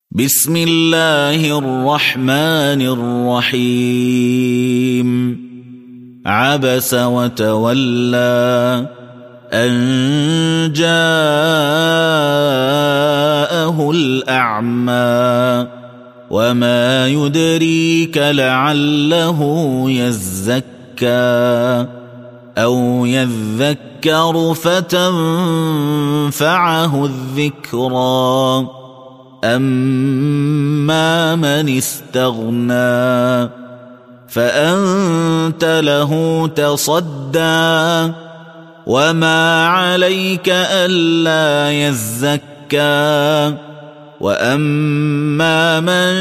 بسم الله الرحمن الرحيم عبس وتولى أن جاءه الأعمى وما يدريك لعله يزكى أو يذكر فتنفعه الذكرى أما من استغنى فأنت له تصدى وما عليك ألا يزكى وأما من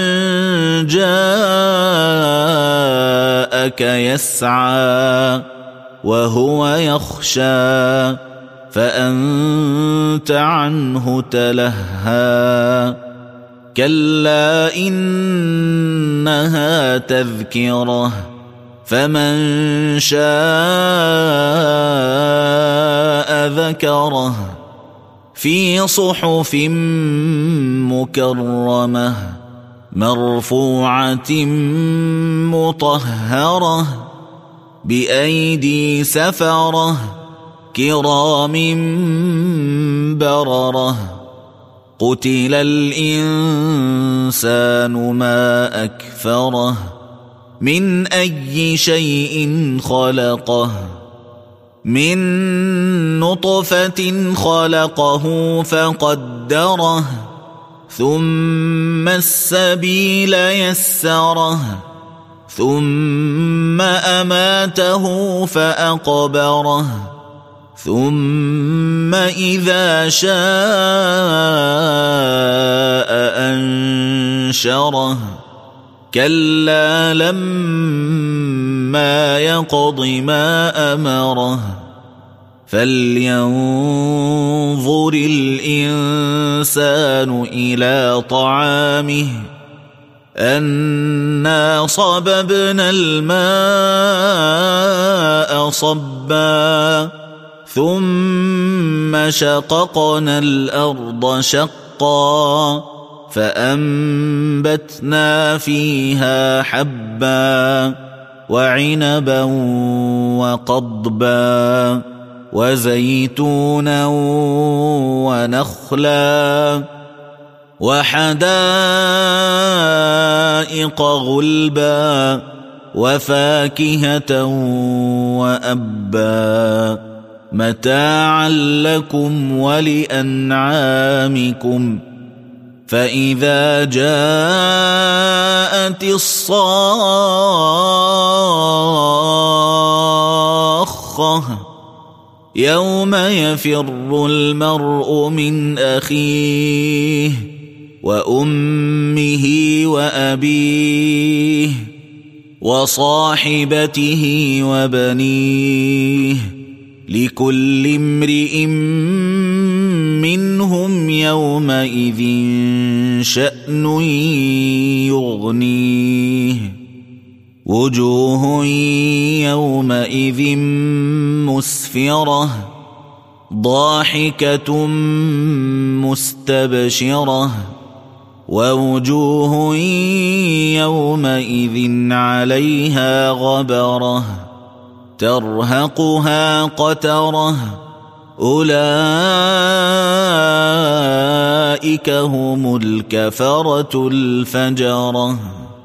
جاءك يسعى وهو يخشى فأنت عنه تلهى كلا إنها تذكرة فمن شاء ذكره في صحف مكرمة مرفوعة مطهرة بأيدي سفرة كرام بررة قتل الإنسان ما أكفره من أي شيء خلقه من نطفة خلقه فقدره ثم السبيل يسره ثم أماته فأقبره ثم إذا شاء أنشره كلا لما يقض ما أمره فلينظر الإنسان إلى طعامه أنا صببنا الماء صبا ثم شققنا الأرض شقا فأنبتنا فيها حبا وعنبا وقضبا وزيتونا ونخلا وحدائق غلبا وفاكهة وأبا متاعا لكم ولأنعامكم فإذا جاءت الصاخة يوم يفر المرء من أخيه وأمه وأبيه وصاحبته وبنيه لكل امرئ منهم يومئذ شأن يغنيه وجوه يومئذ مسفرة ضاحكة مستبشرة ووجوه يومئذ عليها غبرة ترهقها قترة أولئك هم الكفرة الفجرة.